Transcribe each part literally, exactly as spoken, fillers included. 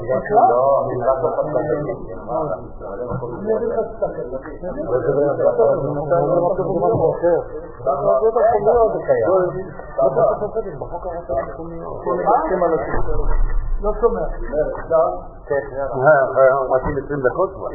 לא, אני רק לא חושב. אני אגיד לך שתקל. לא שומע. מתאים עשרים דקות כבר.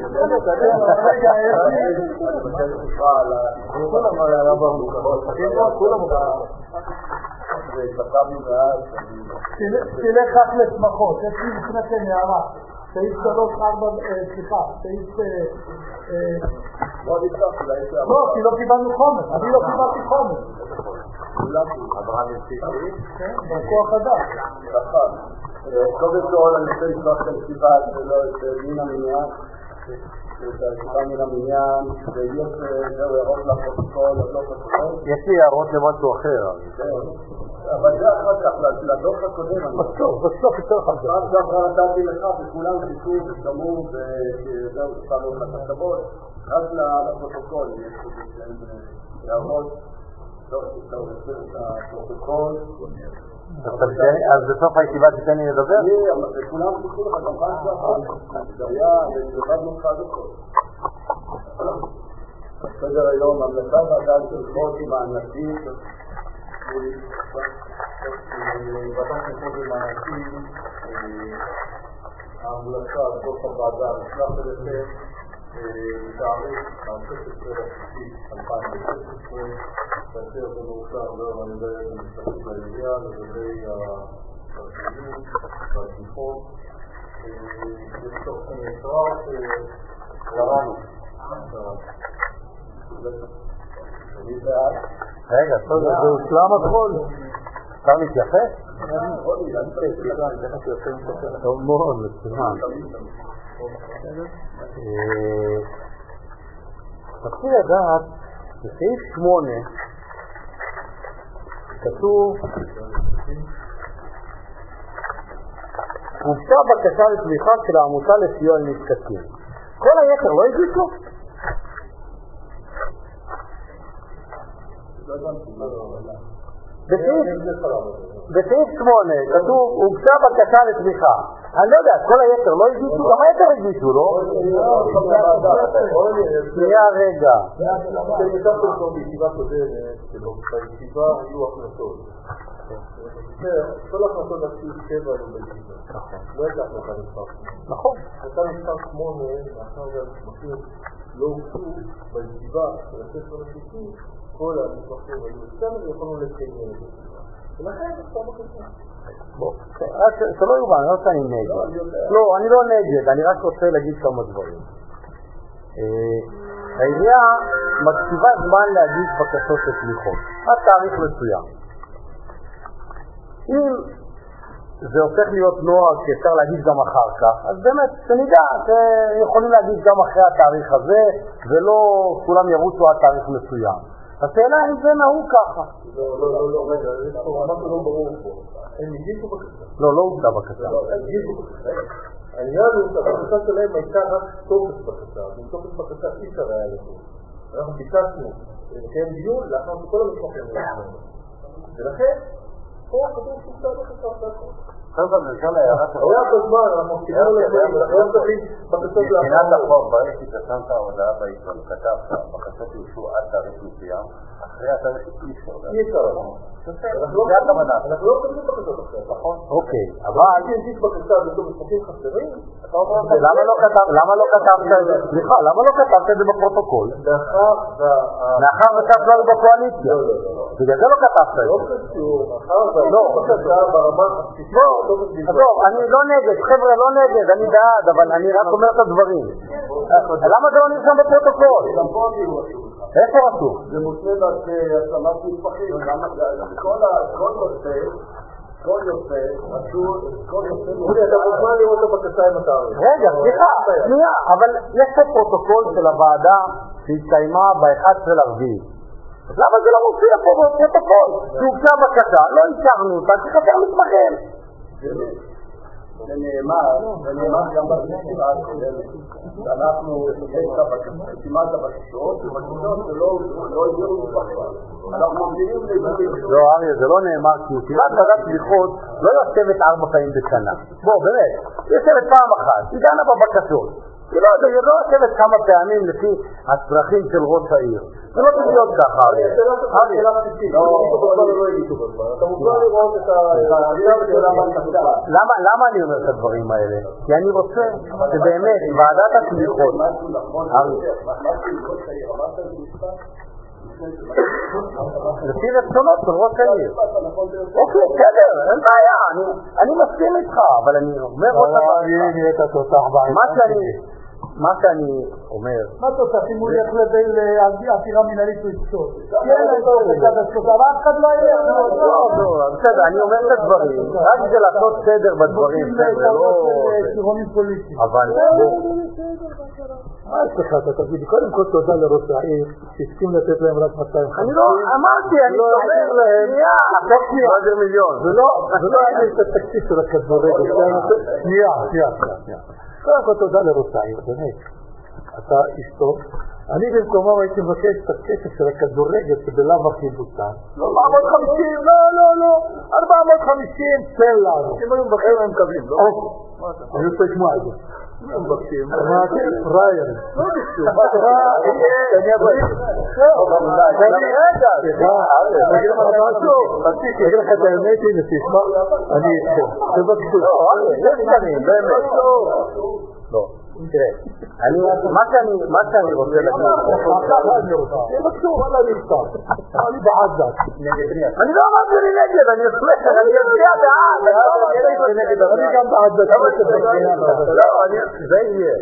תלך רק לשמחות, יש לי לפניכם הערה, סעיף שלוש ארבע, סליחה, סעיף... לא, כי לא קיבלנו חומר, אני לא קיבלתי חומר. כן, בכוח אדם. קודם כל אני רוצה לשלוח את הישיבה שלו את מן המניין, את הישיבה מן המניין, ויש זהו הערות לפרוטוקול, יש לי הערות למשהו אחר. אבל זה אחר כך, לדוח הקודם, בסוף, בסוף יותר חזק. אז גם נתתי לך וכולם חיכו ושמעו וזהו שפעלו לך את הכבוד, רק לפרוטוקול יש הערות, את הפרוטוקול. אז בסוף הישיבה תתן לי לדבר? כולם חיכו לך גם פעם שעכשיו, זה היה לבד לך עד הכל. בסדר היום, המלצה ועדה של חוק עם הענקים, ועדה של חוק עם הענקים, ההמלצה, דוח הוועדה, נשלח אליכם, בתאריך ה-שש עשרה לשישי אלפיים ושש עשרה, כאשר זה מאושר גם על ידי המשפטית לעירייה לגבי התרחיבים והתמיכות. יש תוכן נקרא שקראנו. אני בעד. רגע, זה הושלם הכל. אפשר להתייחס? טוב מאוד, מצוין. רציתי לדעת, בסעיף שמונה כתוב הוגשה בקשה לתמיכה של העמותה לסיוע לנזקקים. כל היתר לא הגישו? בסעיף שמונה כתוב הוגשה בקשה לתמיכה. אני לא יודע, כל היתר לא הגישו? גם היתר הגישו, לא? שנייה רגע. בישיבה קודמת שלו, בישיבה היו הכנסות. כל הכנסות עשו שבע היו בישיבה. לא הייתה הכנסה מספר. נכון. הכנסה מספר שמונה, מאחר והמסמכים לא הוגשו בישיבה של הספר השישי, כל המסמכים היו אצלנו ויכולנו לקיים את זה. ולכן עכשיו בקשה. בוא, זה לא יובן, אני לא רוצה אני נגד. לא, אני לא נגד, אני רק רוצה להגיד כמה דברים. העירייה מקציבה זמן להגיש בקשות לתמיכות, עד תאריך מסוים. אם זה הופך להיות נוהג שאפשר להגיש גם אחר כך, אז באמת, שנדע שיכולים להגיש גם אחרי התאריך הזה, ולא כולם ירוצו עד תאריך מסוים. השאלה אם זה נהוג ככה. לא, לא, לא, לא, רגע, יש פה משהו לא ברור פה. הם הגישו בקשה. לא, לא הוגשה בקשה. הם הגישו בקשה. העניין הוא שהבקשה שלהם הייתה רק טופס בקשה, וטופס בקשה אי אפשר היה לזה. אנחנו ביקשנו לקיים דיון לאחר שכל המסמכים שלנו. ולכן, פה כתוב שהוגשה בקשה והכל. חבר'ה, נשאל הערה כזאת. היה בזמן, אנחנו קיבלנו לכם, אנחנו לא צריכים בקשות לאחר. מבחינת החוק, ברגע שפרסמת ההודעה בעיתון, כתבת, בקשות יוגשו עד תאריך מסוים, אחרי התאריך אי אפשר. אי אפשר. זה הכוונה. אנחנו לא מקבלים בקשות אחרת. נכון. אוקיי, אבל... אם תגיש בקשה בתור מסמכים חסרים, אתה אומר... למה לא כתבת את זה? סליחה, למה לא כתבת את זה בפרוטוקול? מאחר וכך לא בקואליציה. בגלל זה לא כתבת את זה. לא קשור, מאחר והבקשה ברמה הבסיסית. טוב, אני לא נגד, חבר'ה, לא נגד, אני בעד, אבל אני רק אומר את הדברים. למה זה לא נרשם בפרוטוקול? גם פה אני רשום. איפה רשום? זה מוצא בהשלמת מסמכים, כל נושא, כל יוצא, רשום, כל יוצא... אולי, אתה מוזמן לראות את הבקשה עם התאריך. רגע, סליחה, שנייה, אבל יש פה פרוטוקול של הוועדה שהתקיימה ב-אחד עשר לרביעי. אז למה זה לא מופיע פה בפרוטוקול? שהוגשה בקשה, לא אישרנו אותה, שחסר מסמכים. זה נאמר, זה נאמר גם בקשירה הקודמת. אנחנו כמעט הבקשות, ובקשות שלא הגיעו בכלל. אנחנו ממתינים לבקשות. לא, אריה, זה לא נאמר, כי תפילת ועדת סליחות לא יושבת ארבע פעמים בשנה. בוא, באמת, היא יושבת פעם אחת, היא דנה בבקשות. היא לא יושבת כמה פעמים לפי הצרכים של ראש העיר. זה לא צריך להיות ככה, אריה. שאלה בסיסית, לא הגיעו בזמן. אתה מוכן לראות את ה... למה אני אומר את הדברים האלה? כי אני רוצה שבאמת ועדת הסליחות... לפי רצונות של ראש העיר. אוקיי, בסדר, אין בעיה, אני מסכים איתך, אבל אני אומר עוד דבר. מה שאני אומר... מה תוצא? אם הוא ילך לעתירה מנהלית הוא יפסול. כן, אבל אף אחד לא יהיה. לא, לא, בסדר, אני אומר את הדברים, רק זה לעשות סדר בדברים, זה לא... אבל... מה יש לך, אתה תגיד, קודם כל תודה לראש העיר, שהסכים לתת להם רק מאתיים וחמישים. אני לא, אמרתי, אני אומר להם, שנייה, עשר מיליון. זה לא היה את התקציב של הכדורגל. שנייה, שנייה, שנייה. קודם כל תודה לראש העיר, באמת. אתה אשתו. אני במקומם הייתי מבקש את הכסף של הכדורגל שבלאו הכי בוטן. ארבע מאות וחמישים, לא, לא, לא. ארבע מאות וחמישים, תן לנו. אם היו מבקרים הם מקבלים, לא? אני רוצה לשמוע את זה. הם מבקשים. אמרתי, פרייר. לא ביקשו. אני אבוא. אני רגע. אני אגיד לך את האמת, הנה תשמע. אני אתכם. תבקשו. יש כאנים, באמת. לא. תראה, מה שאני רוצה להגיד, תבקשו, וואלה אני איתם, אני בעד דת. אני לא אמרתי לי נגד, אני אסמך, אני אצביע בעד, אני גם בעד דת. לא, זה יהיה.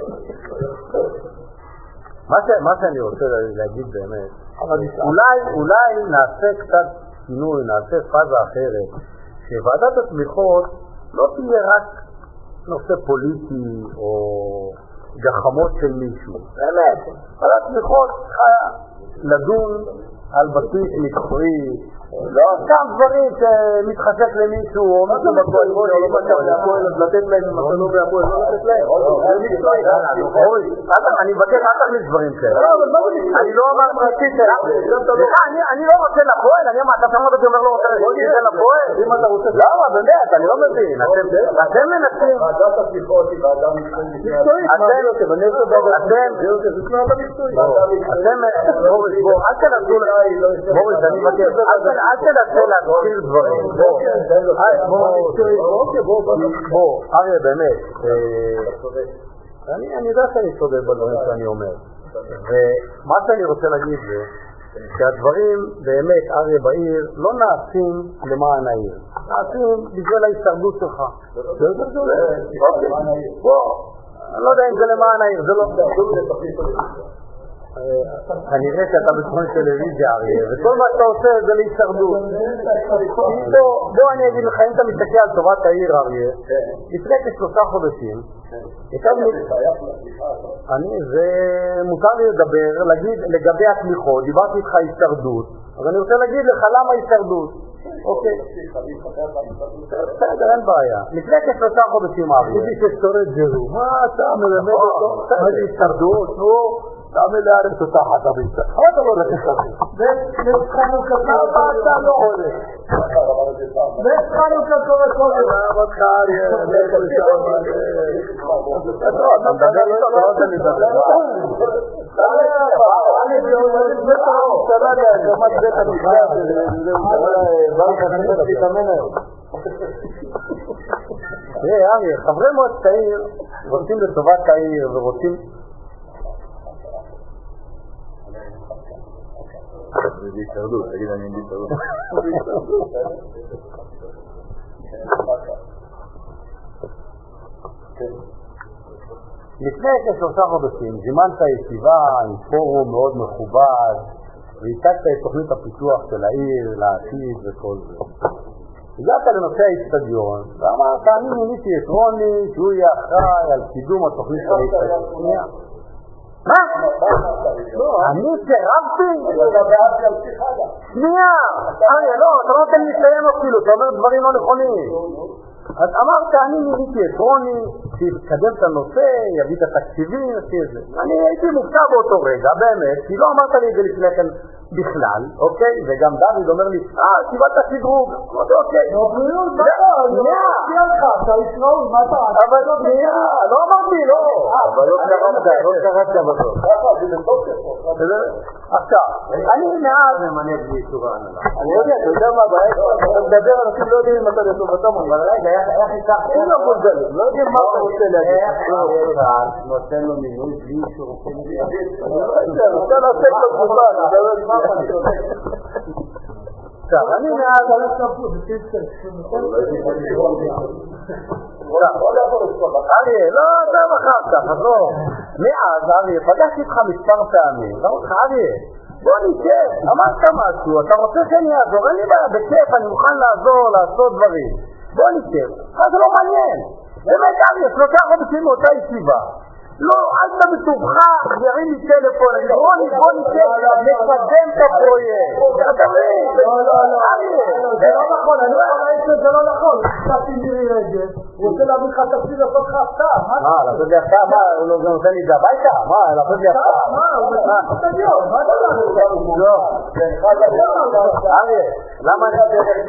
מה שאני רוצה להגיד באמת, אולי נעשה קצת שינוי, נעשה פאזה אחרת, שוועדת התמיכות לא תהיה רק נושא פוליטי או גחמות של מישהו. באמת, ועדת תמיכות צריכה לדון על בסיס מקצועי, לא סתם דברים שמתחשק למישהו או מישהו בקואליציה או לא בקואליציה, אז לתת להם אם אתה לא בהפועל, לא לתת להם. זה מקצועי. אני מבקש, אל תכניס דברים כאלה. אני לא אמר פרטית, אני לא רוצה לפועל, אני אמר, אתה שמעת אותי אומר לא רוצה לפועל? אם אתה רוצה... למה, באמת, אני לא מבין. אתם מנסים... ועדת התמיכות היא ועדה מקצועית. מוריס, אני מבקש, אל תנסה להתחיל דברים. בוא, אריה, באמת, אני יודע שאני צודק בדברים שאני אומר. ומה שאני רוצה להגיד זה, שהדברים באמת, אריה בעיר, לא נעשים למען העיר. נעשים בגלל ההישרדות שלך. בוא, אני לא יודע אם זה למען העיר, זה לא... כנראה שאתה בתחום טלוויזיה, אריה, וכל מה שאתה עושה זה להישרדות. בוא אני אגיד לך, אם אתה מסתכל על טובת העיר, אריה, לפני כשלושה חודשים, אני, זה מותר לי לדבר, להגיד לגבי התמיכות, דיברתי איתך הישרדות, אז אני רוצה להגיד לך למה הישרדות. אוקיי. בסדר, אין בעיה. לפני כשלושה חודשים, אריה. כדי שתורד זהו, מה אתה מלמד אותו? מה זה הישרדות? נו, תעמל לארץ אותה חדה ביצה. מה אתה לא הולך לשרדות? והתחלנו כתוב אתה לא הולך. והתחלנו כתוב את כל זה. מה אותך, אריה? אתה מדבר לא אתה לא רוצה לדבר. אני ביומרים בטרור. סבבה, הקמת בית המשפט. תראה, אריה, חברי מועצת העיר רוצים לטובת העיר ורוצים... זה בהישרדות, תגיד אני בהישרדות. לפני כשלושה חודשים זימנת ישיבה עם פורום מאוד מכובד והצגת את תוכנית הפיתוח של העיר לעתיד וכל זה. הגעת לנושא האצטדיון ואמרת, אני מיניתי את רוני שהוא יהיה אחראי על קידום התוכנית של האצטדיון. מה? אני סירבתי? שנייה! אריה, לא, אתה לא נותן לי לסיים אפילו, אתה אומר דברים לא נכונים. אז אמרת, אני מיליתי את רוני, שיתקדם את הנושא, יביא את התקציבים, יביא את זה. אני הייתי מופתע באותו רגע, באמת, כי לא אמרת לי את זה לפני כן בכלל, אוקיי? וגם דוד אומר לי, אה, קיבלת שדרוג. אמרתי, אוקיי. לא, בריאות, מה אתה? אני לא מציע לך, אתה ישראלי, מה אתה? אבל לא שנייה, לא אמרתי, לא. אבל לא קראת, לא קראת בסוף. עכשיו, אני מאז... זה מניע בלי אישור ההנהלה. אני יודע, אתה יודע מה הבעיה? אתה מדבר, אנשים לא יודעים אם אתה לטובתם, אבל רגע, איך ייקח? אין לו גוזל, לא יודעים מה אתה רוצה להגיד. איך נותן לו מינוי בלי אישור פנימי? אני רוצה לעשות לו תגובה, אני מדבר לך. עכשיו, אני מאז... אתה לא ספור, זה טיפסל. אריה, לא, אתה אחר כך, אז לא. מאז, אריה, פגשתי איתך מספר פעמים, לא אותך, אריה, בוא נשב, אמרת משהו, אתה רוצה שאני אעזור, אין לי בעיה, בכיף, אני מוכן לעזור, לעשות דברים. בוא נשב, אז זה לא מעניין. באמת, אריה, שלושה חודשים מאותה ישיבה. לא, אל תבטובך, ירים לי טלפון, רוני, בוא נשב, נקדם את הפרויקט. אתה מבין? לא, לא, לא, זה לא נכון, אני לא יכול להגיד שזה לא נכון. חשבתי מירי רגב, הוא רוצה להביא לך תקציב לעשות לך הפתעה. מה, לעשות לי הפתעה? מה, הוא לא נותן לי את זה הביתה? מה, לעשות לי הפתעה? מה, הוא נותן לך תדיון, מה אתה לעשות? לא, אריה, למה אני...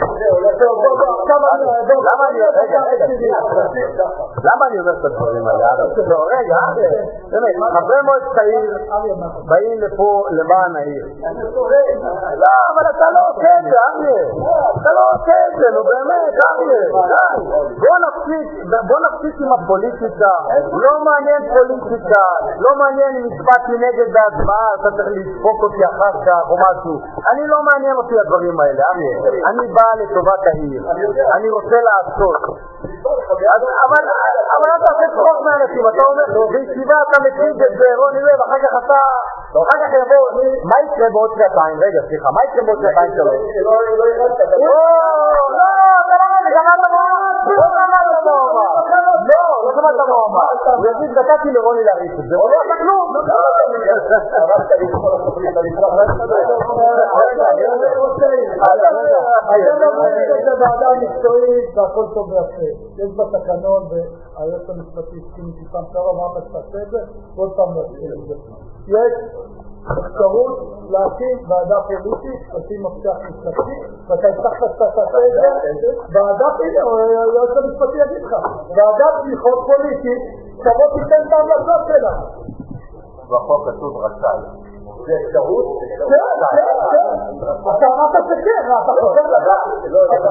למה אני... רגע, רגע, למה אני אומר את הדברים האלה? לא, רגע, באמת, חברי מועצת העיר באים לפה למען העיר. לא, אבל אתה לא עושה את זה, אריה. אתה לא עושה את זה, נו באמת, אריה. בוא נפסיק עם הפוליטיקה. לא מעניין פוליטיקה. לא מעניין אם הצבעתי נגד ההצבעה, אתה צריך לדפוק אותי אחר כך או משהו. אני לא מעניין אותי הדברים האלה, אריה. אני בא לטובת העיר. אני רוצה לעשות. אבל אתה עושה צחוק מהאנשים, אתה אומר, בישיבה אתה מציג את זה, רוני לב, אחר כך אתה, אחר כך יבוא, מה יקרה בעוד שעתיים? רגע, סליחה, מה יקרה בעוד שעתיים שלו? לא, לא, לא, אתה לא מבין, שמעת מה? לא שמעת מה הוא אמר. לא, לא שמעת מה הוא אמר. הוא יגיד, דקתי לרוני להריץ את זה, הוא לא עשה כלום. אמרת לי, כל החברים, אתה נפרח, אתם אומרים את הוועדה המקצועית והכל טוב ויפה. יש בתקנון והיועץ המשפטי הסכים איתי פעם שעברה, אמרת שתעשה את זה, ועוד פעם להסכים את זה. יש אפשרות להקים ועדה פוליטית, עושים מפתח מפלגתי, ואתה הבטחת שאתה תעשה את זה, ועדה פוליטית, או היועץ המשפטי יגיד לך, ועדה תמיכות פוליטית, תבוא תיתן את ההמלצות שלה. בחוק כתוב רשאי. זה אפשרות? כן, כן, כן. אתה אמרת שכן, אתה חושב לדעת. לא, זה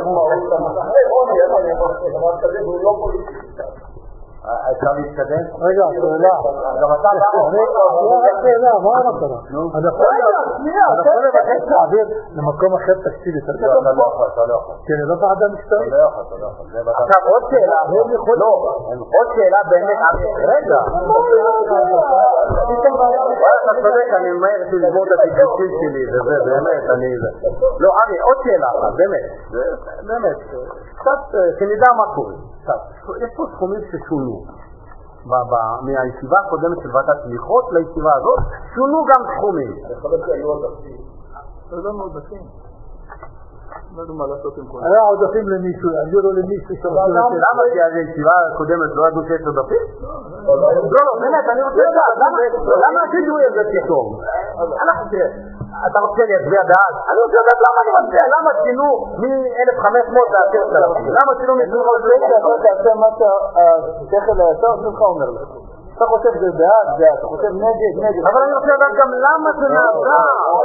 דבר כזה, והוא לא פוליטי. אפשר להתקדם? רגע, שאלה. גם אתה שאלה, מה המטרה? אני יכול לבקש להעביר למקום אחר תקציב יותר גדול. אתה לא יכול, אתה לא יכול. כן, זה לא ועדה מקצועית. אתה לא יכול, אתה לא יכול. עכשיו עוד שאלה, לא, עוד שאלה באמת, רגע. אתה צודק, אני ממהר לסגור את הדיווחים שלי, וזה באמת, אני... לא, ארי, עוד שאלה אחת, באמת, באמת, קצת, שנדע מה קורה. יש פה סכומים ששונו מהישיבה הקודמת של ועדת תמיכות לישיבה הזאת, שונו גם סכומים. אני חושב שהיו עודפים. לא מעודפים. לא יודע מה לעשות עם כל זה. היה עודפים למישהו, עבירו למישהו. למה? כי הישיבה הקודמת לא ידעו שיש עודפים? לא, לא, באמת, אני רוצה לדעת, למה עשינו את זה פתאום? אתה רוצה להצביע בעד? אני רוצה לדעת למה אני מצביע, למה שינו מ-אלף וחמש מאות ל-עשרת אלפים? למה שינו מ-עשרת אלפים? אתה תעשה מה שהשכל הישר שלך אומר לך. אתה חושב זה בעד, בעד, אתה חושב נגד, נגד. אבל אני רוצה לדעת גם למה זה נעשה.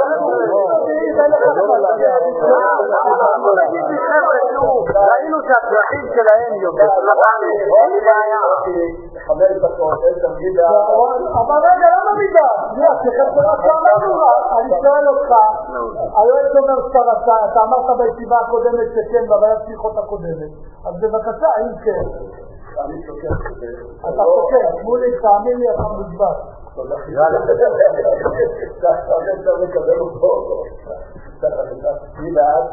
ראינו שהצרכים שלהם יותר. אין לי בעיה. חמש דקות, עשר מידה. אבל רגע, למה מידה? אני שואל אותך, היועץ אומר שאתה רצה, אתה אמרת בישיבה הקודמת שכן, בוועדת תמיכות הקודמת. אז בבקשה, אם כן. אני שוקר כזה. אתה שוקר, שמולי, תאמין לי, אתה מוזבט. תודה. יאללה. אתה מקבל אותו. מי בעד?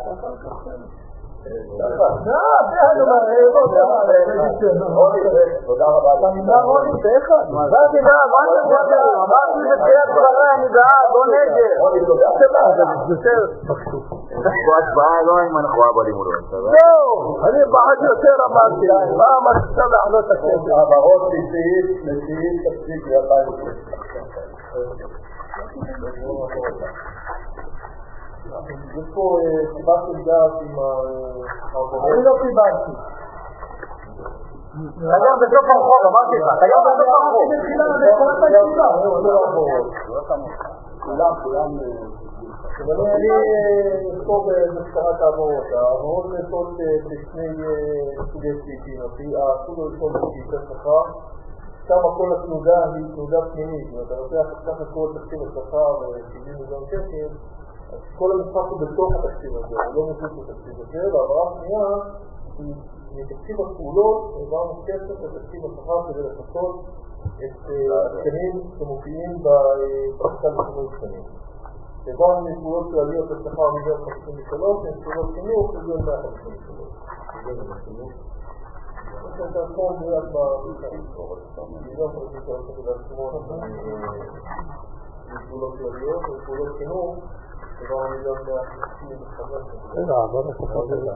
תודה רבה. אתה נמנע רוני באחד? מה זה בעד? מה זה בעד? אמרתי בתחילת דבריי, אני בעד, לא נגד. רוני, תודה. זה בסדר. פה הצבעה לא אם אנחנו אבא לימודות. זהו, אני בעד יותר אמרתי, מה אמרת לענות את הכסף? העברות נשיאים, נשיאים תפסיק ב-אלפיים ושש. יש פה קיבלתי דעת עם העברות. אני לא קיבלתי. תגיד בסוף הרחוב, אמרתי לך, תגיד בסוף הרחוב. כולם, כולם... אני אכתוב בקצרת העברות. העברות נעשות בשני סוגי סעיפים. הסוג הראשון הוא סעיפי שכר. שם כל התנודה היא תנודה פנימית. אם אתה רוצה לקחת את כל תקציב השכר ו-שבעים מיליון שקל, אז כל המשחק הוא בתוך התקציב הזה, הוא לא מחוץ לתקציב הזה. והעברה השנייה היא מתקציב הפעולות, העברנו כסף לתקציב השכר כדי לפצות את התקנים שמופיעים בחקל ושינוי תקנים. העברנו מפעולות כלליות לשכר מיליון חמישים ושלוש, מפעולות חינוך מיליון מאה חמישים ושלוש. יש את הסכום ביד מיליון חמישים ושלוש נקודה שמונה מפעולות כלליות, מפעולות חינוך העברנו מיליון מאה חמישים וחמש. רגע, בוא נספר בזה.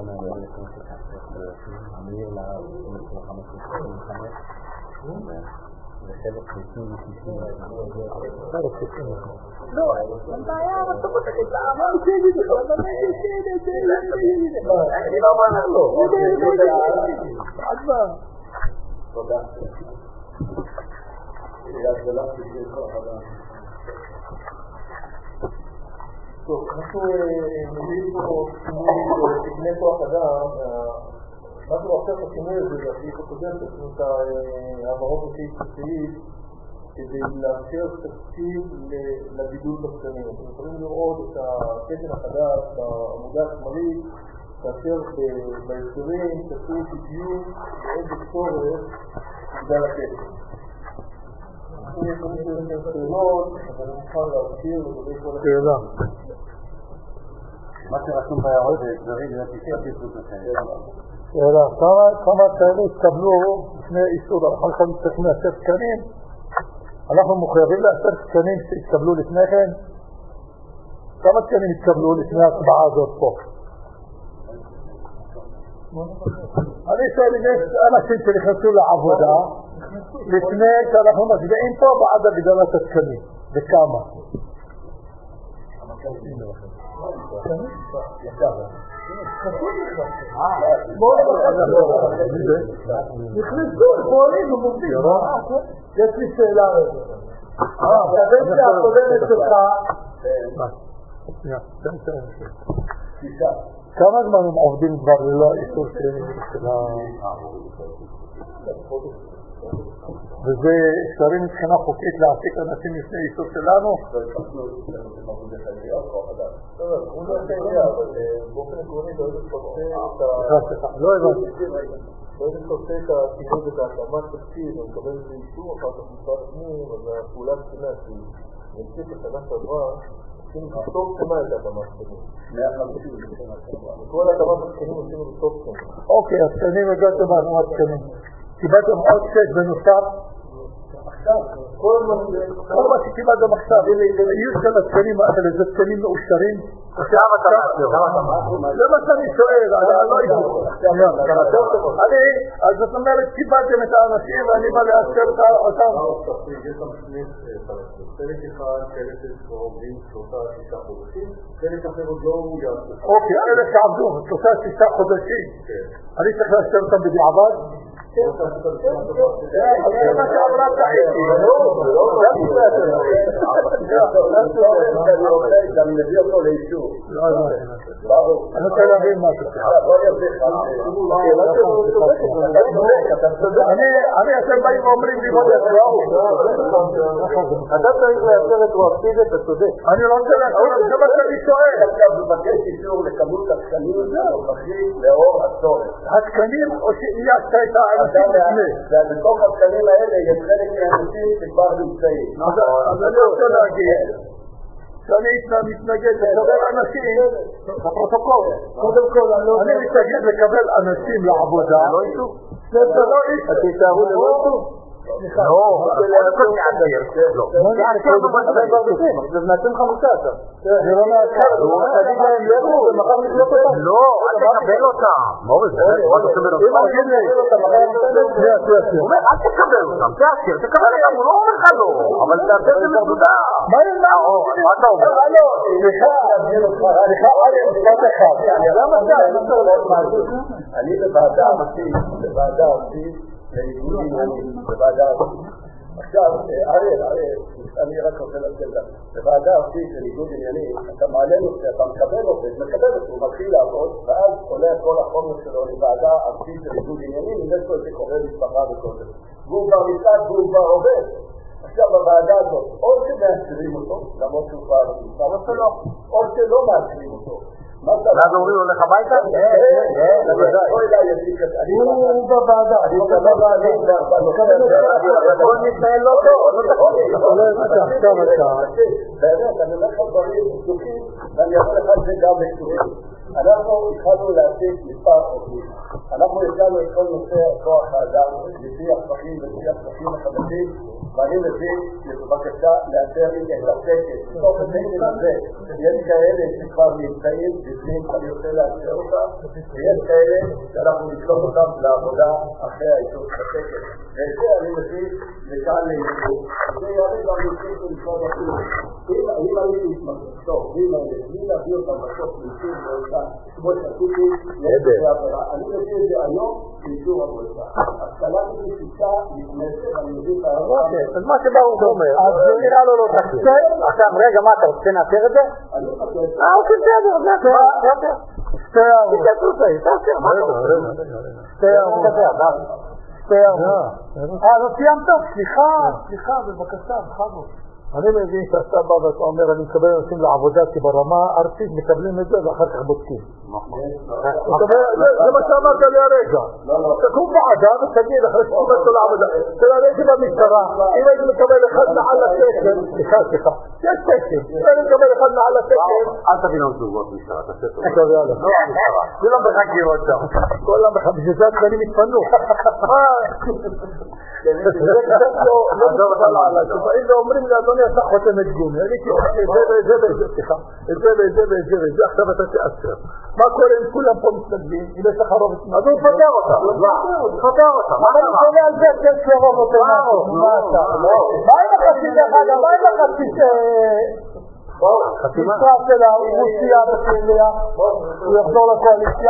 לא, אין בעיה, אבל אתה רוצה לטעם, אני תגיד לך, אבל אני תגיד לך, אני לא אמרה לו, עד מה? תודה. הגדלה שלי כל חדש. טוב, אנחנו מביאים פה שינוי בבני כוח אדם. מה שמאפשר את השינוי הזה, והסעיף הקודם, תשנו את העברות בסעיף סעיף, כדי לאפשר תקציב לגידול בתקנים. אתם יכולים לראות את הקטן החדש בעמודה השמאלית, כאשר בהסדרים תקציב בדיוק באיזה צורך בגלל הקטן. אנחנו יכולים לראות את השאלות, אבל אני מוכן להזכיר לגבי כל שאלה. מה שרשום בהערות זה הסדרים, זה תשתית לכם. שאלה, כמה כאלה התקבלו לפני איסור, אנחנו יכולים לצאת לעשר תקנים, אנחנו מחויבים לעשר תקנים שהתקבלו לפני כן? כמה תקנים התקבלו לפני ההצבעה הזאת פה? אני שואל אם יש אנשים שנכנסו לעבודה לפני שאנחנו מצביעים פה בעד הגדלת התקנים, וכמה? נכנסו, פועלים ומובדים. יש לי שאלה רגע. בקדנציה הקודמת שלך, כמה זמן הם עובדים כבר ללא איסור של ה... וזה אפשרי מבחינה חוקית להעסיק אנשים לפני איסור שלנו? באופן עקרוני לא איזה שעושה את הסיבוב ואת ההקמת תקציב ומקבל איזה אישור אחר כך משרד הפנים, אז הפעולה השנה שהיא נמשיך לשנה שעברה עשינו בסוף שנה את ההקמת תקציב וכל ההקמת תקציבים עשינו בסוף שנה. אוקיי, התקנים הגעתם בהקמת תקנים, קיבלתם עוד שש בנוסף? כל מה שקיבלתם עכשיו, היו של התקנים האלה, זה תקנים מאושרים? זה מה שאני שואל, אני לא יודע. אז זאת אומרת, קיבלתם את האנשים ואני בא לאשר אותם. יש שם שני חלקים. חלק אחד, חלק שעובדים שלושה שישה חודשים, חלק אחר עוד לא אויש. אוקיי, אלה שעבדו שלושה שישה חודשים. אני צריך לאשר אותם בדיעבד? כן, זה מה שעברה טעיתי. אני רוצה גם מביא אותו לאישור. אני רוצה להבין מה זה. אני אתם באים ואומרים לי בוא יצראו. אתה צריך לאשר את רואקטיב, אתה צודק. אני לא רוצה לאשר, זה מה שאני שואל. אתה מבקש אישור לכמות התקנים הנוכחית לאור הצורך. התקנים או שאיישת את האנשים לפני? ובתוך התקנים האלה יש חלק מהאנשים שכבר נמצאים. אז אני רוצה להגיד שאני מתנגד לקבל אנשים בפרוטוקול. קודם כל, אני מתנגד לקבל אנשים לעבודה. זה לא אישור. אתם תארו ללא אישור? לא, עוד כל מעציר. לא. זה מעצים חמוצה עכשיו. זה לא מעצר, הוא תגיד להם לכו, ומחר נקלוט אותם. לא, אל תקבל אותם. מורי, זה מה אתה עושה אם הוא יגיד לי, הוא אומר, אל תקבל אותם, תעשיר, תקבל אותם, הוא לא אומר לך לא, אבל תעשה את זה מסודר. מה יש מה? מה אתה אומר? לא, סליחה, סליחה, אריה, משפט אחד. למה אתה? אני בוועדה ארצית, בוועדה ארצית, לניגוד עניינים, בוועדה ארצית. עכשיו, אריה, אריה, אני רק רוצה להסתכל גם. בוועדה ארצית לניגוד עניינים, אתה מעלה נושא, אתה מקבל עובד, מקבל אותו, הוא מתחיל לעבוד, ואז עולה כל החומר שלו לוועדה ארצית לניגוד עניינים, אם יש לו איזה קורא משפחה וכל זה. והוא כבר נצעד והוא כבר עובד. עכשיו בוועדה הזאת, או שמאשרים אותו, למרות שהוא כבר נמצא, או שלא, או שלא מאשרים אותו. ואז אומרים לו לך הביתה? הוא בוועדה. הכל מתנהל לא טוב, לא תקשיב. באמת, אני אומר לך דברים פתוחים, ואני אראה לך את זה גם בכתובים. אנחנו התחלנו להציג מספר עובדים. אנחנו התחלנו את כל נושא כוח האדם, לפי הפכים ולפי הפכים החדשים, ואני מבין בבקשה לאשר לי את התקן. בתוך התקן הזה, יש כאלה שכבר נמצאים בפנים, אני רוצה לאשר אותם, ויש כאלה שאנחנו נשלוח אותם לעבודה אחרי האישור של התקן. ואת זה אני מבין לכאן לאישור. זה יעלה גם לאישור של משרד החוץ. אם אני מתמקשור, אם אני להביא אותם בסוף לאישור ואותה, כמו שעשיתי, אני מביא את זה היום לאישור עבודה. השכלת נשיסה לפני ואני מביא את העבודה. אז מה שברוך אומר, אז זה נראה לו לא תקשיב. עכשיו, רגע, מה אתה רוצה נאשר את זה? אני חושב. אה, אוקיי, בסדר, אז נאשר, נאשר. שתי הערות. תתקצו זה, תאשר, מה אתה רוצה? שתי הערות. שתי הערות. אה, לא סיימת? סליחה, סליחה, בבקשה, בכבוד. אני מבין שאתה בא ואתה אומר, אני מקבל אנשים לעבודה, כי ברמה הארצית מקבלים את זה ואחר כך בודקים. זה מה שאמרת לי הרגע. תקום בעדה ותגיד אחרי שקיבלת לעבודה. תראה, הייתי במשטרה, אם הייתי מקבל אחד מעל התקן, סליחה, סליחה, יש תקן, אם הייתי מקבל אחד מעל התקן, אל תביא לנו זוגות משטרה, תעשה טוב. כולם בחקירות שם. כולם בחקירות, בשביל זה התקנים התפנו. זה קצת לא מוכן לעלה, שבאים ואומרים לי, אדוני, אתה חותמת גומי, אני כאילו, זה וזה וזה, סליחה, את זה וזה וזה וזה, עכשיו אתה תאשר. מה קורה אם כולם פה מסתגלים, אם יש לך רוב את מה? אז הוא פותר אותה, הוא פותר אותה, מה אבל הוא קונה על זה שיש לרוב אותה משהו, מה אתה? מה עם החצי דרך אגב, מה עם החצי משרה של הרוסיה וסיליה, הוא יחזור לקואליציה?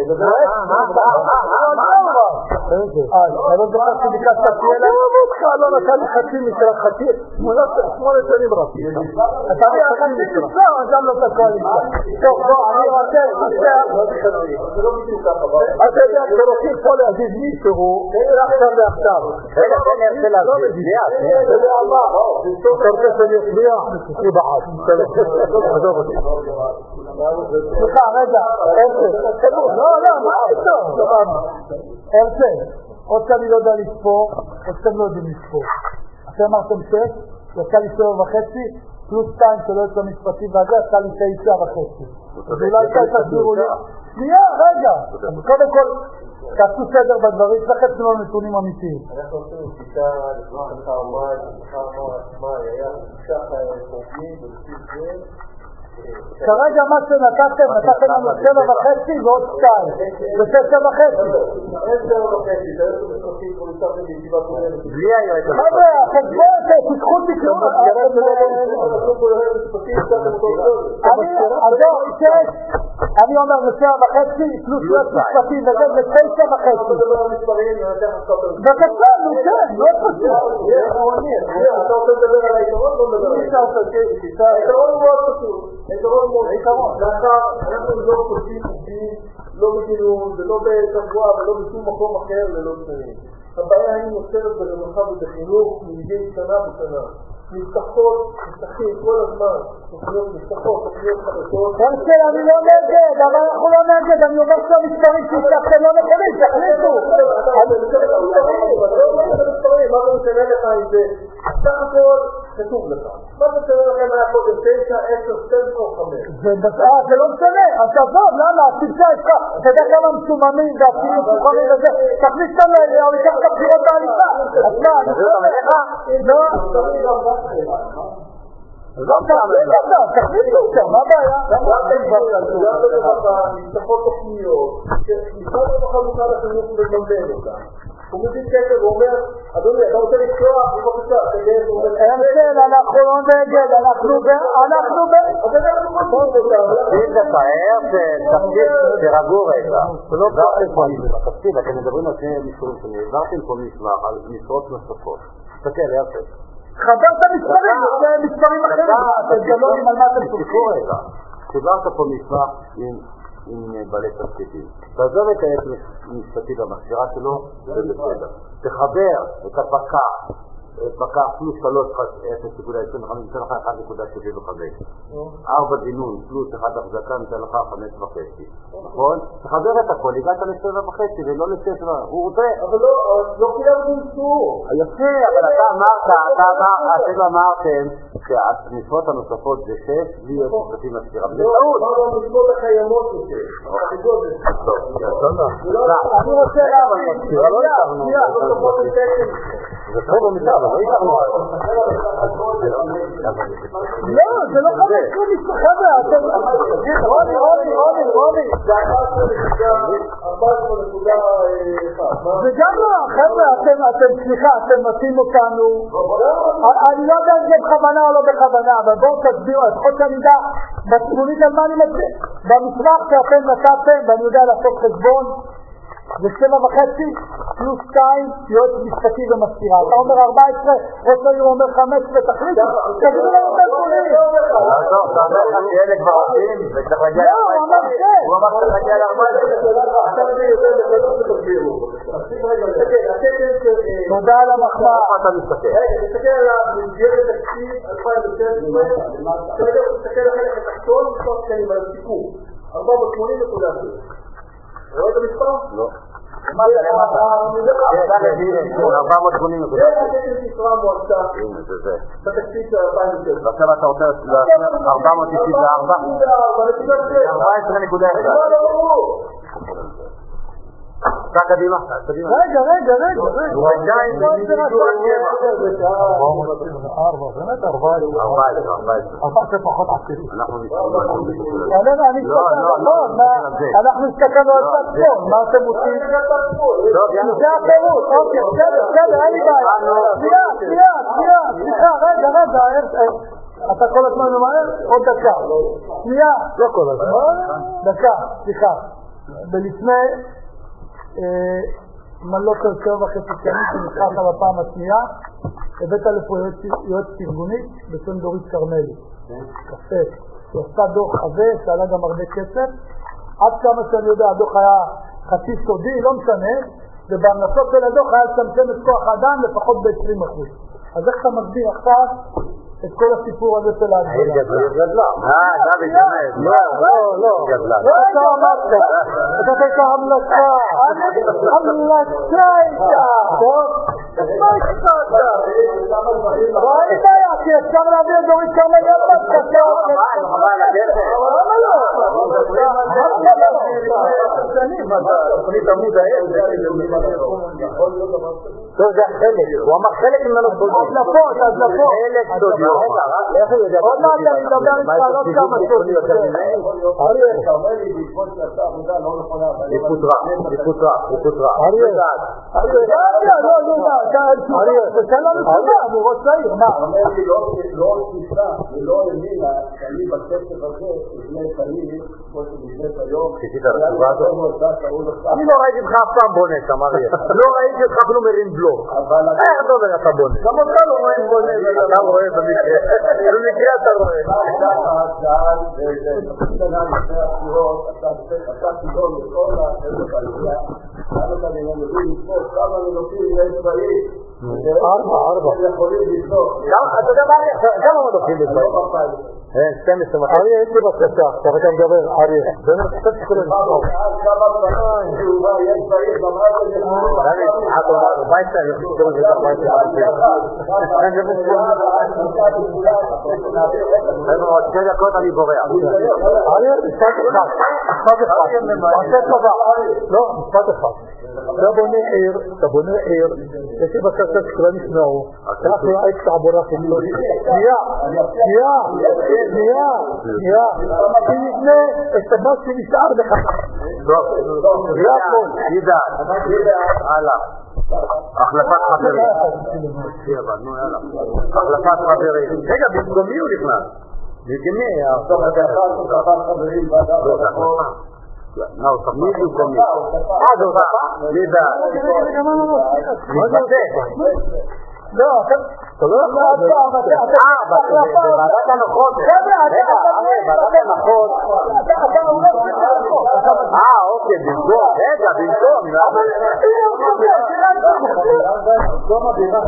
אני לא זוכר שביקשת תהיה לה, לא נתן לי חצי משרה, חצי, שמונה שנים רצי. אתה לי החצי משרה, אז גם לא תקואליציה. טוב, בוא, אני רוצה, זה לא בדיוק ככה. אתה יודע, כשרוצים פה להגיד מישהו, עכשיו ועכשיו. אני רוצה להסביר, אתה יודע מה? אתה רוצה שאני אצביע? אני בעד. עזוב אותי. סליחה, רגע, הרצל. לא, לא, מה פתאום? הרצל, עוד שאני לא יודע לספור, עוד שאתם לא יודעים לספור. אתם אמרתם שש, יצא לי שבע וחצי, פלוס שתיים שלא יצא משפטי והזה, יצא לי תשע וחצי. אז אולי תסבירו לי. שנייה, רגע. קודם כל, תעשו סדר בדברים, צריך את לנו נתונים אמיתיים. אנחנו עושים שיטה לפני אחר מאי, אחר מאי, היה שישה חוגים, ולפי זה... כרגע מה שנתתם, נתתם לנו שבע וחצי ועוד שתיים. זה שש וחצי. אין שבע וחצי, זה איזה משחקים כמו ניסתם בישיבה כוללת. בלי היועץ. חבר'ה, החשבון הזה, תיקחו תקראו. אני אומר לשבע וחצי, פלוס להיות משפטי וזה, זה תשע וחצי. בבקשה, נו כן, לא פשוט. אתה רוצה לדבר על היתרון? לא מדבר על היתרון. היתרון הוא מאוד פשוט. היתרון הוא מאוד פשוט. לאחר, אנחנו לא פשוטים חוקים, לא בגינון, ולא בתבואה, ולא בשום מקום אחר ללא תנאים. הבעיה היא נוצרת ברווחה ובחינוך מדי שנה בשנה. נפתחות, נפתחים כל הזמן, תוכניות נפתחות, תוכניות חדשות. הרצל, אני לא נגד, אבל אנחנו לא נגד, אני אומר שהמספרים שהצלחתם לא נכונים, תחליטו. מה זה משנה לך עם זה? סך הכל, כתוב לך. מה זה תראה לכם היה קודם תשע, עשר, שתים עשרה או חמש? זה לא משנה, אז תעזוב, למה? תמצא איתך, אתה יודע כמה מסוממים ואפילו סוחרים וזה, תכניס אותם לאלה, או ייקח את הבחירות העליפה. אז מה, אני חושב לך? לא, לא, תכניסו אותם, מה הבעיה? גם ברווחה, נפתחות תוכניות, שמשרד הרווחה מוכן לחינוך ומממן אותם. הוא מביא כסף ואומר, אדוני, אתה רוצה לקרוא, בבקשה, תגייס, הוא אומר, הרצל, אנחנו לא נגד, אנחנו ב... אנחנו ב... אם זה תאר, תפקיד תרגעו רגע. תפקיד, אתם מדברים על שני מסורים שני, העברתם פה מסמך על משרות נוספות. תסתכל, הרצל. חבר את המספרים, זה מספרים אחרים. אתם גלונים על מה אתם תפקיד רגע. חיברת פה מסמך עם בעלי תפקידים. תעזוב את היועץ המשפטי במחשרה שלו, זה בסדר. תחבר את הפקח, פקח פלוס שלוש אפס נקודה עשרים וחמש, ניתן לך אחד נקודה שבעים וחמש. ארבע גינון פלוס אחד החזקה, ניתן לך חמש וחצי. נכון? תחבר את הכל, הגעת לשבע וחצי ולא לשבע, הוא רוצה. אבל לא כולם גונסו. יפה, אבל אתה אמרת, אתה אמרת, אתם אמרתם שהמשרות הנוספות זה שש, בלי להיות משפטים מסבירה. זה טעות. לא, המשרות הקיימות זה שש. אני רוצה להבין. זה טוב במצב, אבל לא יתרנו. לא, זה לא חמש כלום חבר'ה, אתם... רוני, רוני, רוני, רוני. זה ארבע עשרה נקודה אחת. זה גם לא, חבר'ה, אתם, סליחה, אתם מתאים אותנו. אני לא יודע אם זה בכוונה או לא בכוונה, אבל בואו תסבירו, לפחות שאני יודע בתמונית על מה אני מצביע. במסמך שאתם נתתם, ואני יודע לעשות חשבון, זה שבע וחצי, פלוס שתיים, יועץ משפטי ומזכירה. אתה אומר ארבע עשרה, ראש העיר אומר חמש ותחליט, תגידו לנו את הנתונים. לא, אתה אומר לך שאלה כבר עושים, וצריך להגיע לא, הוא אמר ש... הוא אמר שצריך להגיע לארבע עשרה. אתה מבין יותר בגלל שתסבירו. תסביב רגע, תסתכל, הקטן של... תודה על המחמאה. אתה מסתכל. רגע, תסתכל על המסגרת תקציב אלפיים ושש עשרה, כרגע תסתכל לחלק התחתון, מספר שקלים על הסיכום. ארבע מאות שמונים נקודה שש. רואה את המספר? לא. למטה, למטה. ארבע מאות שמונים נקודה. זה הקטן שישרה המועצה. הנה, זה זה. בתקציב של אלפיים ושש. ועכשיו אתה רוצה ארבע מאות תשעים וארבע? ארבע עשרה נקודה אחת. לא, לא, לא. אתה קדימה, קדימה. רגע, רגע, רגע, רגע. הוא עדיין במידור ארבע, באמת ארבע עשרה. ארבע עשרה, ארבע עשרה. ארבע עשרה פחות עשיתי. אנחנו נסתכל. אנחנו הסתכלנו על צד שמאל, מה אתם עושים? זה הפירוט, אוקיי, בסדר, בסדר, אין לי בעיה. שנייה, שנייה, שנייה, סליחה, רגע, רגע, אתה כל הזמן ממהר? עוד דקה. שנייה. לא כל הזמן. דקה, סליחה. ולפני מלא קרקר וחצי שנים שנשחק על הפעם השנייה, הבאת לפה יועץ ארגונית בשם דורית קרמלי. קפה. היא עשתה דוח הזה, שעלה גם הרבה כסף. עד כמה שאני יודע, הדוח היה חצי סודי, לא משנה, ובהמלצות של הדוח היה לצמצם את כוח האדם לפחות ב-עשרים אחוז. אז איך אתה מסביר עכשיו את כל הסיפור הזה של ההגדלה? העיר גדלה. גדלה. אה, דוד, באמת. לא, לא, לא. גדלה. לא אתה אמרת. אתה תקע המלצה. המלצה הייתה. טוב? מה השתת? לא אין בעיה, כי אפשר להביא את דורית קרמלי על מצקה. חבל על הכסף. למה לא? תוכנית עמוד העיר. טוב, זה החלק. הוא אמר חלק ממנו סודי. הדלפות, הדלפות. חלק סודי. איך הוא יודע? עוד מעט אני מדבר איתך לא כמה סודי. היא פוטרה, היא פוטרה, היא פוטרה. אריה, אריה, לא, לא, לא, אריה, תן לנו תודה, אני רוצה עיר, מה? אומר לי לא תפיסה ולא האמינה שאני בכסף הזה לפני שנים, כמו שנשמת היום, אני לא ראיתי לך אף פעם בונה, אמריה. לא ראיתי אותך אפילו מרים בלוק. איך אתה אומר אתה בונה? גם אותך לא רואים בונה. אתה רואה במקרה. במקרה אתה רואה. אתה שאל, ותפקיד ענן לפני הבחירות, אתה תידון לכל החלק העלייה, כמה אתה מבין לבחור, כמה מנופים יש בעיר. ארבע, ארבע. הם יכולים לבחור. אתה יודע מה? כמה מנופים יש בעיר? שתים עשרה אריה, אין לי בקשה, עכשיו אתה מדבר, אריה. באמת, קצת שקורא לסתור. עוד שתי דקות אני בורח. אריה, משפט אחד. משפט אחד. משפט טובה. לא, משפט אחד. אתה בונה עיר, אתה בונה עיר, יש לי בקשה שכולם ישמעו, אנחנו ראית תעבורה חילול. שנייה, שנייה, שנייה, שנייה. שנבנה את מה שנשאר לך. זה הכל. ידע, הלאה. החלפת חברים. החלפת חברים. רגע, במקומי הוא נכנס. במקומי, החלפת חברים. לא, זה החלפה. לא, תמיד במקומי. אה, זה אותה? ידע. מתבטא. לא, אתה לא יכול להצבע, אה, בוועדת הנחות. רגע, בוועדת הנחות. אה, אוקיי, במקום. רגע, במקום. במקום הבירה.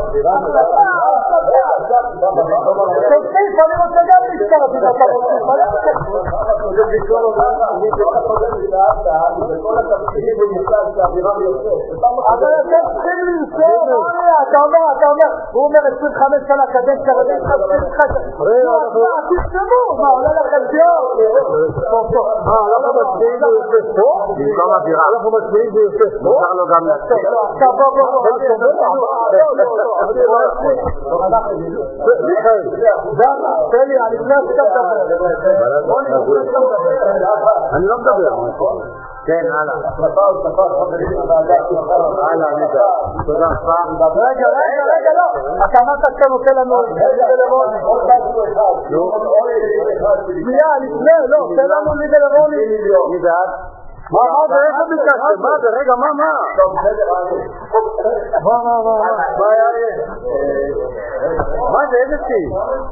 תוסיף, אני רוצה גם להצטרף אם אתה מוסיף. אבל אתם צריכים לנסור, אתה אומר, אתה אומר, הוא אומר עשרים וחמש שנה קדנציה רבים תשתמו, מה עולה לכם דיוק? מה, אנחנו מצביעים ביוסף פה? במקום הבירה. אנחנו מצביעים ביוסף פה? מותר לו גם להצביע. עכשיו בוא בוא בוא מיכאל, תלי, אני נכנס שאתה מדבר. אני לא מדבר. כן, הלאה. הלאה, נידה. תודה. רגע, רגע, רגע, לא. אתה אמרת שאתה נותן לנו לידה לרוני. שנייה, לפני, לא, תן לנו לידה לרוני. נידה. מה, מה זה? איפה ביקשתם? מה זה? רגע, מה, מה? מה, מה, מה? מה היה? מה זה? איזה סי?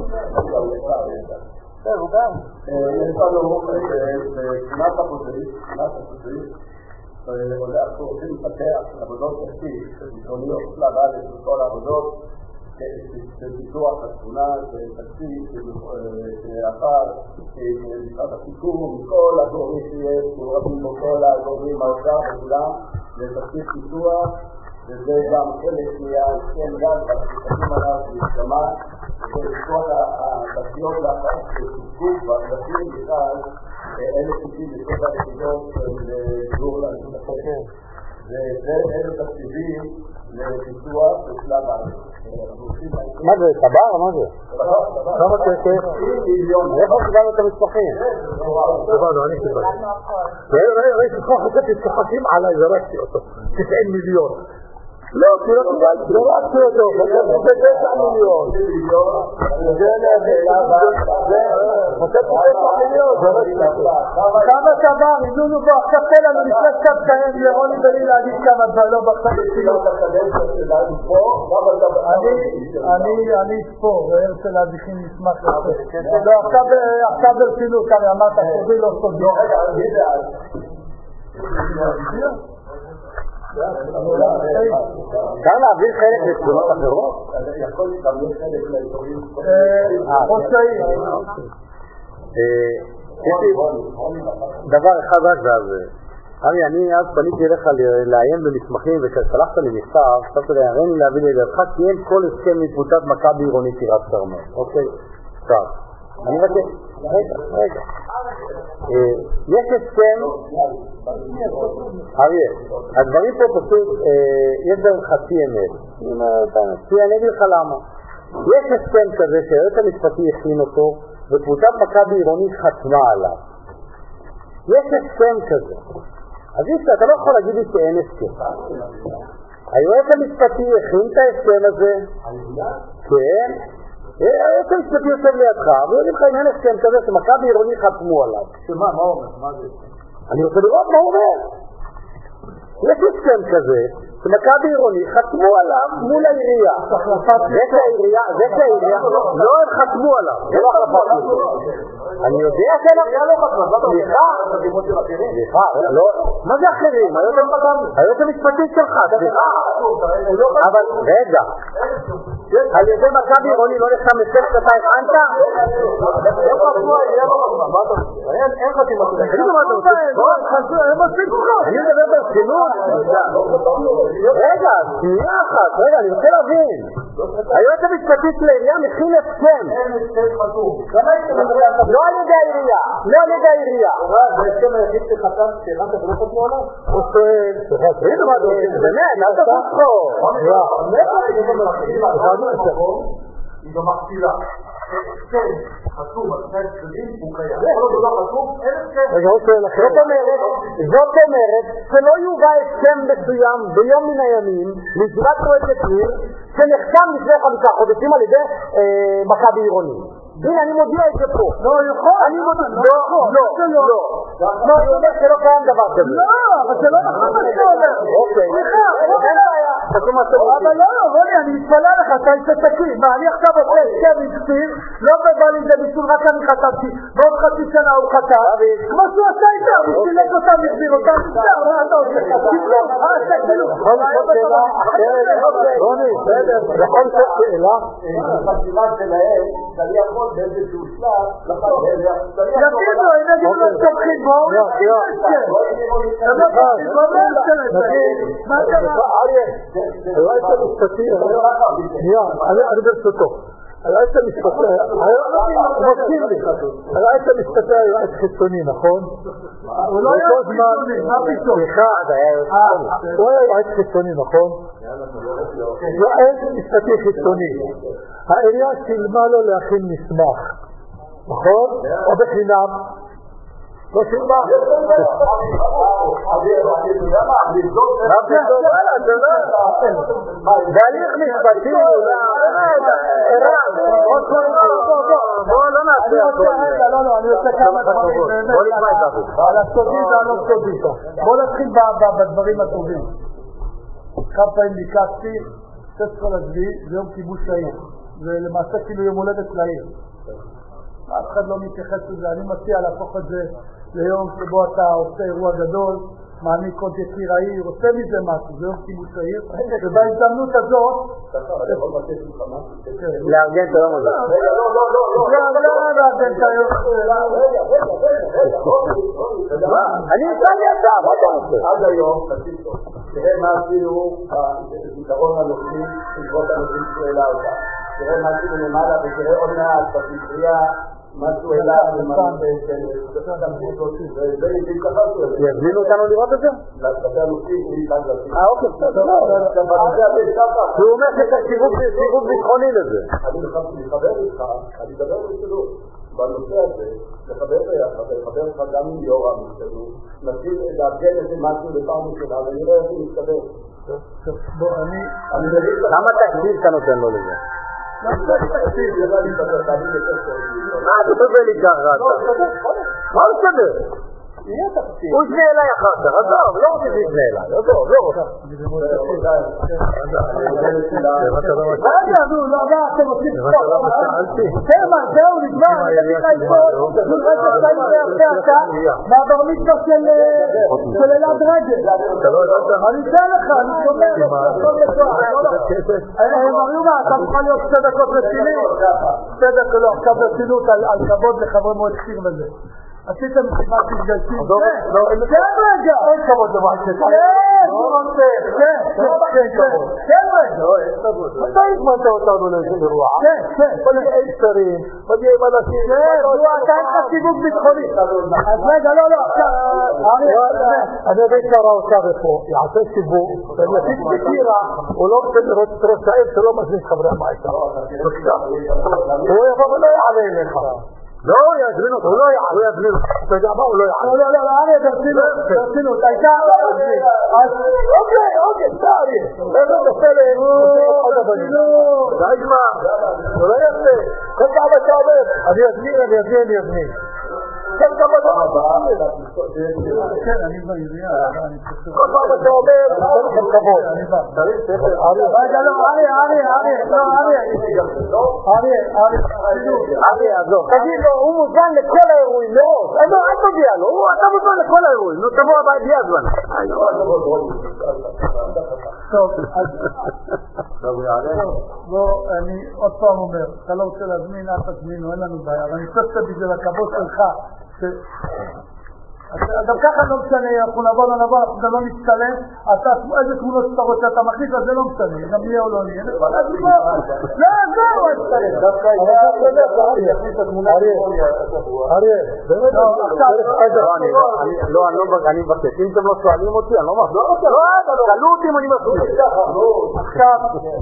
זהו, גם. יש לנו כמעט החוזרים, כמעט החוזרים, אנחנו רוצים לפתח עבודות תשתית, ראשוניות, שלב א' וכל העבודות, בפיתוח התמונה, תקציב, שעבר, משרד הסיכום, כל הגורמים שיש, מעורבים בו כל הגורמים האוצר וכולם, לתקציב פיתוח, וזה גם חלק מהסכם גז, ואנחנו חושבים עליו להסכמה, ולפתוח התשתיות לאחר שסוגות והדרכים בכלל, אלה שישים ושבע יחידות של דיור לאנשים אחרים. וזה אלה תקציבים לפיתוח בשלב א'. מה זה? טבר? מה זה? כמה כסף? איפה קיבלנו את המסמכים? קיבלנו, אני קיבלתי. ראיתי כוח חשבתי צוחקים עליי, זרקתי אותו. תשעים מיליון. לא, כי לא קיבלתי, זרקתי אותו. זה תשע מיליון. זה חשבתי תשע מיליון, זרקתי אותו. כמה טבר, איזונו בו, עכשיו תן לנו לפני קצת קיים לרוני בלי להגיד כמה דבר, לא בקצת בסילות. אני אספור, והרצל להדיחים נשמח לזה. לא, עכשיו ברצינות, אני אמרת, סודי לא סודי. אפשר להעביר חלק לתכונות אחרות? יכול להעביר חלק לאזורים חושאי. יש לי דבר אחד רק ואז ארי, אני אז פניתי אליך לעיין במסמכים וכשלחת לי מכתב, חשבת להראה לי להביא לידיעתך כי אין כל הסכם מקבוצת מכבי עירונית טירת כרמל. אוקיי, טוב. אני מבקש, רגע, רגע. יש הסכם, אריה, הדברים פה פשוט, יש דרך חצי אמת. כי אני אגיד לך למה. יש הסכם כזה שהיועץ המשפטי הכין אותו וקבוצת מכבי עירונית חתמה עליו. יש הסכם כזה. אז איפה, אתה לא יכול להגיד לי שאין הסכם. היועץ המשפטי הכין את ההסכם הזה. כן. היועץ המשפטי יושב לידך, והוא יגיד לך אם אין הסכם כזה שמכבי עירוני חתמו עליו. שמה, מה אומר? מה זה? אני רוצה לראות מה הוא אומר. יש הסכם כזה מכבי עירוני חתמו עליו מול העירייה. זה שהעירייה, זה שהעירייה, לא הם חתמו עליו, זה לא החלפת לזה. אני יודע שאנחנו לא חתמו, סליחה, סליחה, לא, מה זה אחרים? היועץ המשפטי שלך, סליחה. אבל רגע, על ידי מכבי עירוני לא נחתם מסך שאתה הכנת? לא חתמו, העירייה לא חתמו. אין חתימה. אני מדבר ברצינות. רגע, שנייה אחת, רגע, אני רוצה להבין. היועץ המשפטי של העירייה מכין הסכם. לא על ידי העירייה, לא על ידי העירייה. זה הסכם היחיד שחתם, שהכנת ולא חתמו עליו? הוא שואל, תגידו מה זה, באמת, אל תבוא פה. היא גם מכתירה. הסכם חתום על שני הצדדים הוא קיים. כל עוד לא חתום, אין הסכם. רגע, הוא שואל לכם. זאת אומרת שלא יובא הסכם מסוים ביום מן הימים לישיבת מועצת עיר שנחתם לפני חמישה חודשים על ידי מכבי עירוני. הנה, אני מודיע את זה פה. לא יכול. אני מודיע. לא, לא, לא. לא, אני אומר שלא קיים דבר כזה. לא, אבל זה לא נכון מה שאתה אומר. אוקיי. סליחה, אין בעיה. תעשו מה שאתם רוצים. אבל לא, רוני, אני מתפלא לך, אתה איש עסקים. מה, אני עכשיו עושה הסכם עם כפיר, לא בא לי זה בישול, רק אני חתמתי. בעוד חצי שנה הוא חתם. כמו שהוא עשה איתה, הוא סילק אותם, יחזיר אותם. מה אתה עושה? תסלום, אה, עשה כאילו. רוני, בסדר. בכל זאת שאלה. בחתימה שלהם, שאני יכול באיזשהו שלב, יגידו, הם יגידו להם תומכים בו, הם יגידו הסכם. הם לא תומכים בו, מה קרה? אריה, היועץ המשפטי, אני ברשותו. היועץ המשפטי, מזכיר לי, היועץ המשפטי היה יועץ חיצוני, נכון? הוא לא יועץ חיצוני, מה פתאום? סליחה, הוא היה יועץ חיצוני, נכון? יועץ משפטי חיצוני. העירייה שילמה לו להכין מסמך, נכון? או בחינם? לא שילמה. בהליך משפטי בואו לא נעשה לא, לא, אני רוצה כמה דברים על הסודי והלא סודי. בואו נתחיל בדברים הטובים. כמה פעמים ביקשתי שש עשרה לשביעי, זה יום כיבוש העיר, ולמעשה כאילו יום הולדת לעיר. אף אחד לא מתייחס לזה, אני מציע להפוך את זה ליום שבו אתה עושה אירוע גדול, מעניק עוד יקיר העיר, עושה מזה משהו, זה יום כיבוש העיר, ובהזדמנות הזאת לארגן את היום הזה. לא, לא, לא, לארגן את היום אני אצא לי אתה, מה אתה עושה? עד היום, תראה מה עשינו בפתרון הנושאים, תקרות הנושאים שאלה אותה. תראה מה עשינו למעלה ותראה עוד מעט בספרייה משהו אליו יזמינו אותנו לראות את זה? לבתי הנושאים אה אוקיי, בסדר. הוא אומר שזה סיבוב ביטחוני לזה. אני מחבר איתך, אני מדבר בסדר בנושא הזה, לחבר ביחד, לחבר לך גם עם יורם מסתדרו, נתחיל לארגן איזה משהו לפעם ראשונה ונראה איך הוא מסתדר. כמה תקציב אתה נותן לו לזה? מה אתה תובל לי ככה אתה? מה הוא סדר? הוא יפנה אליי אחר כך, עזוב, לא רוצה שיפנה אליי, עזוב, לא רוצה. רגע, נו, לא, מה, אתם עושים ספורט? תרמה, זהו, נגמר, אני אגיד לך איתו, זו רגע צעיר והרצה מהבר מצווה של אלעד רגל. אני אתן לך, אני שומר לו, הכל בכוח. מריומה, אתה מוכן להיות שתי דקות רציני? שתי דקות, לא, עכשיו רצינות על כבוד לחברי מועצת עיר וזה. עשיתם מסיבת מתגייסים? כן רגע! אין כבוד דבר כזה. כן! כן! כן! כן רגע! אתה הזמנת אותנו לאיזה אירוע? כן! כן! בוא נהיה אישתרים, בוא נהיה עם אנשים. כן! אתה אין לך סיבוב ביטחוני. אז רגע, לא, לא. אני יודע שר האוצר פה, יעשה סיבוב, ואני אפיק בטירה, הוא לא רוצה לראות את ראש העיר שלא מזמין חברי המועצה. הוא יבוא ולא יעלה אליך. לא, הוא יזמין אותו, הוא לא יעלה, הוא יזמין אותו. אתה יודע מה? הוא לא יעלה. לא, לא, לא, אריה, תרצינו, תרצינו, אתה איתה? אוקיי, אוקיי, אתה אריה. איזה בסדר, די מה, הוא לא יעשה. כל כמה אתה אומר, אני אזמין, אני אזמין, אני אזמין. כל כמה אתה אומר. כן, אני בעירייה. כל פעם אתה אומר, צריך לכם כבוד. רגע, לא, אריה, אריה, אריה, לא, אריה. אריה, אריה. אריה, עזוב. תגיד לו, הוא מוזמן לכל האירועים, מראש. אל תודיע לו, אתה מוזמן לכל האירועים. נו, תבוא הבא, בלי הזמן. טוב, אז... לא, אני עוד פעם אומר, אתה לא רוצה להזמין, אל תזמינו, אין לנו בעיה. ואני חושב שבגלל הכבוד שלך, גם ככה לא משנה, אנחנו נבוא, לא נבוא, אנחנו גם לא נצטלם, אתה איזה תמונות שאתה רוצה, אתה מחליט, אז זה לא משנה, גם יהיה או לא נהיה. לא, זהו, אני אצטלם. דווקא אריה, באמת, לא, אני מבקש, אם אתם לא שואלים אותי, אני לא מבקש. לא, שאלו אותי אם אני מבקש. עכשיו,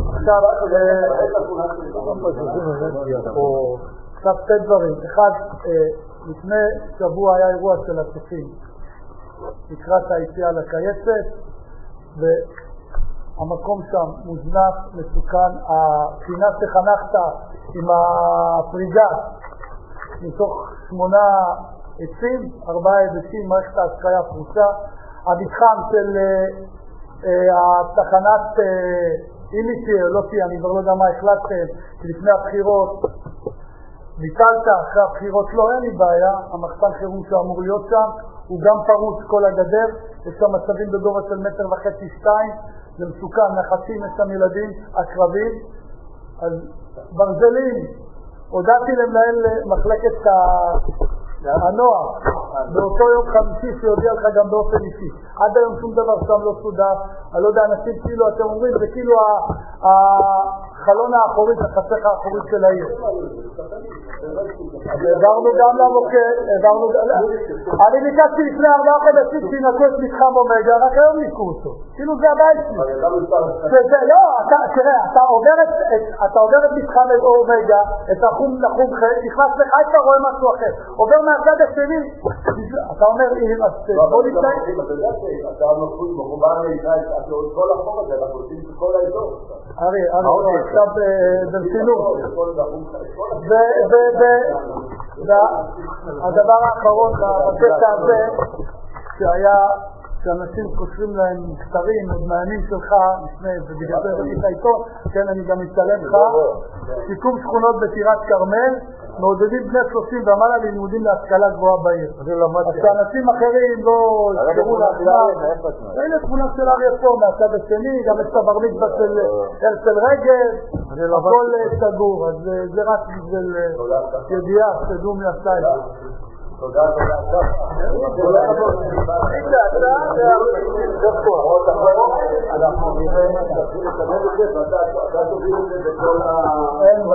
עכשיו שתי דברים. אחד, לפני שבוע היה אירוע של הצופים לקראת היציאה לקייצת, והמקום שם מוזנח, מסוכן. הפינה שחנכת עם הפריגה מתוך שמונה עצים, ארבעה יבשים, מערכת ההשקיה פרוצה. המתחם של התחנת אימיטי, לא תהיה, אני כבר לא יודע מה החלטתם, לפני הבחירות ביטלת, אחרי הבחירות לא, אין לי בעיה. המחסן חירום שאמור להיות שם הוא גם פרוץ, כל הגדר, יש שם מצבים בגובה של מטר וחצי שתיים, זה מסוכן, נחשים, יש שם ילדים עקרבים. אז ברזלים, הודעתי למנהל מחלקת הנוער באותו יום חמישי שיודיע לך גם באופן אישי. עד היום שום דבר שם לא סודר. אני לא יודע, אנשים כאילו, אתם אומרים, זה כאילו החלון האחורית, החצך האחורית של העיר. העברנו גם למוקד, העברנו גם... אני ביקשתי לפני ארבעה חודשים שינקו את מתחם אומגה, רק היום ניקו אותו. כאילו זה הבית שלי. לא, תראה, אתה עובר את מתחם אומגה, את החום נחום חד, נכנס לחיפה, רואה משהו אחר. עובר מהצד השני, אתה אומר, בוא נתנאי. אתה מחובר לישראל, אתה עוד כל החום הזה, אנחנו עושים את כל האזור. ארי, ארי, עכשיו ברצינות. והדבר האחרון בקטע הזה, שהיה, שאנשים קושרים להם כתרים, עוד מעניינים שלך, לפני, ובגלל זה ראית העיתון, כן, אני גם מצלם לך, שיקום שכונות בטירת כרמל, מעודדים בני שלושים ומעלה ללימודים להשכלה גבוהה בעיר. אז שאנשים אחרים לא יזכרו לעצמם. הנה תמונה של אריה פה מהצד השני, גם יש את הבר מצווה של הרצל רגב, הכל סגור, אז זה רק בשביל ידיעה, שתדעו מי עשה את זה. תודה, תודה. כל הכבוד. אנחנו נראה, תתחיל לקדם את זה, ואתה תוביל את זה בכל ה...